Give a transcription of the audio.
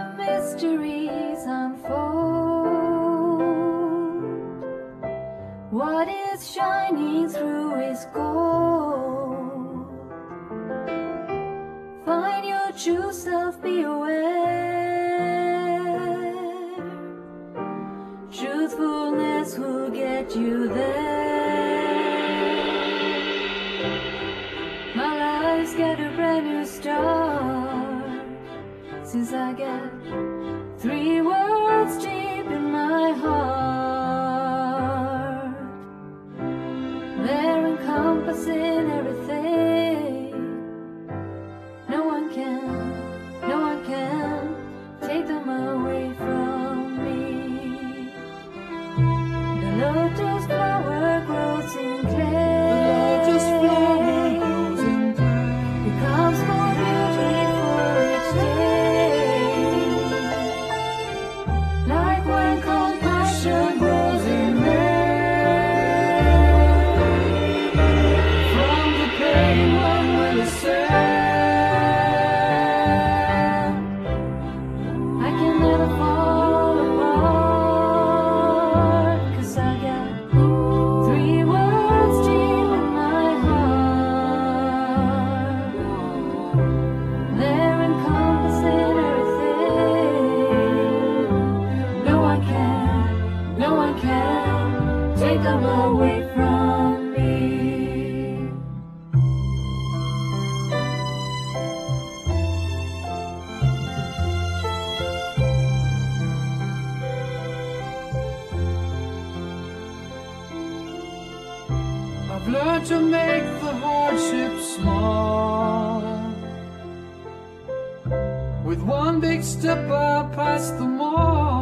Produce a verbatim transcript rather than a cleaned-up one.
the mysteries unfold. What is shining through is gold. Find your true self, be aware. Truthfulness will get you there. My life's got a brand new start since I got three words deep in my heart. They're encompassing everything. No one can, no one can take them away from me. The lotus flower grows in clay. The lotus flower grows in clay. Becomes more beautiful each day. Like when compassion grows in rain. From the pain one will ascend. I can never fall apart, 'cause I got three words deep in my heart. They're encompassing everything. No one can, no one can take them away from me. I've learned to make the hardship small. With one big step I'll pass them all.